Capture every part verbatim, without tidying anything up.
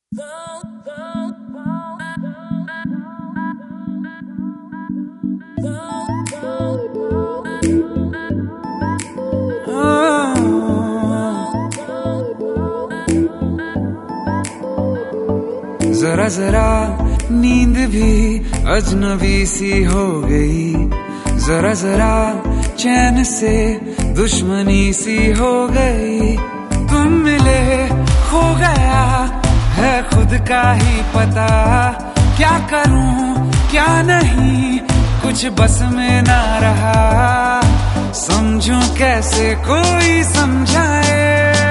जरा जरा नींद भी अजनबी सी हो गई, जरा जरा चैन से दुश्मनी सी हो गई। तुम मिले खो गया है खुद का ही पता, क्या करूं क्या नहीं कुछ बस में ना रहा। समझूं कैसे कोई समझाए,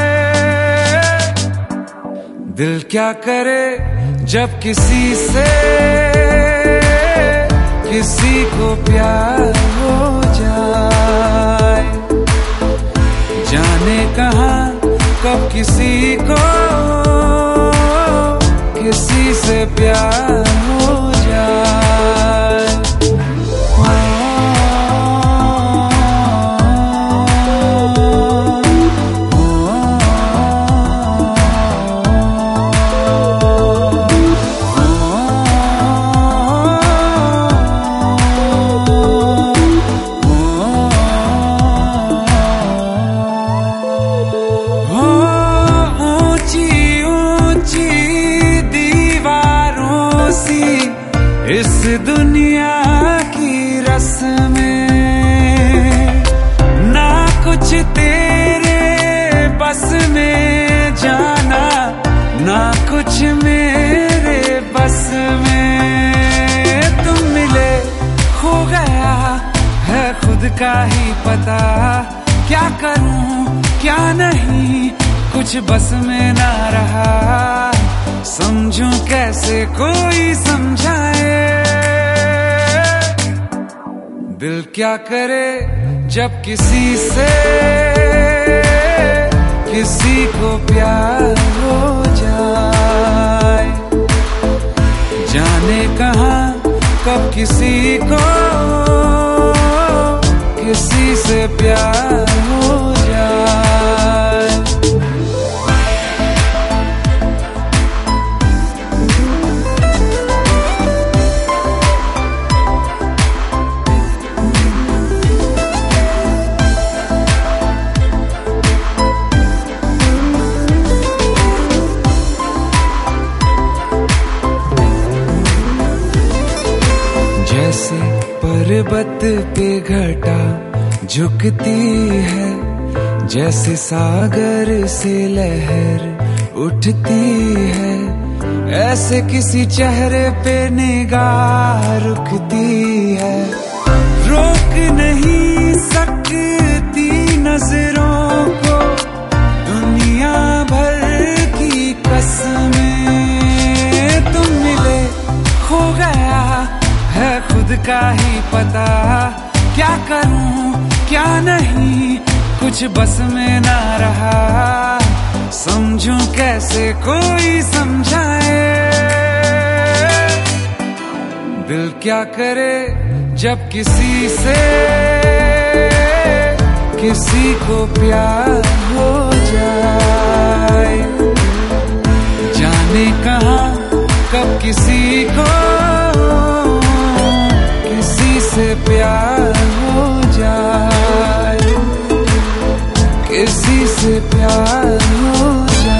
दिल क्या करे जब किसी से किसी को प्यार हो जाए। जाने कहां कब किसी को किसी से प्यार हो जाए। इस दुनिया की रस्में ना कुछ तेरे बस में जाना, ना कुछ मेरे बस में। तुम मिले खो गया है खुद का ही पता, क्या करूं क्या नहीं कुछ बस में ना रहा। समझूं कैसे कोई समझाए, दिल क्या करे जब किसी से किसी को प्यार हो जाए। जाने कहां कब किसी को किसी से प्यार हो जाए। जैसे पर्वत पे घटा झुकती है, जैसे सागर से लहर उठती है, ऐसे किसी चेहरे पे निगाह रुकती है। रोक नहीं सकती नजरों को दुनिया भर की कसमें। तुम मिले खो गया है खुद का ही पता, क्या करूं क्या नहीं कुछ बस में ना रहा। समझूं कैसे कोई समझाए, दिल क्या करे जब किसी से किसी को प्यार हो जाए। जाने कहां कब किसी को किसी से प्यार हो जाए, किसी से प्यार हो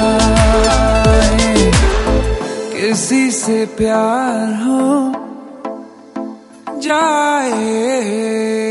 जाए, किसी से प्यार हो जाए।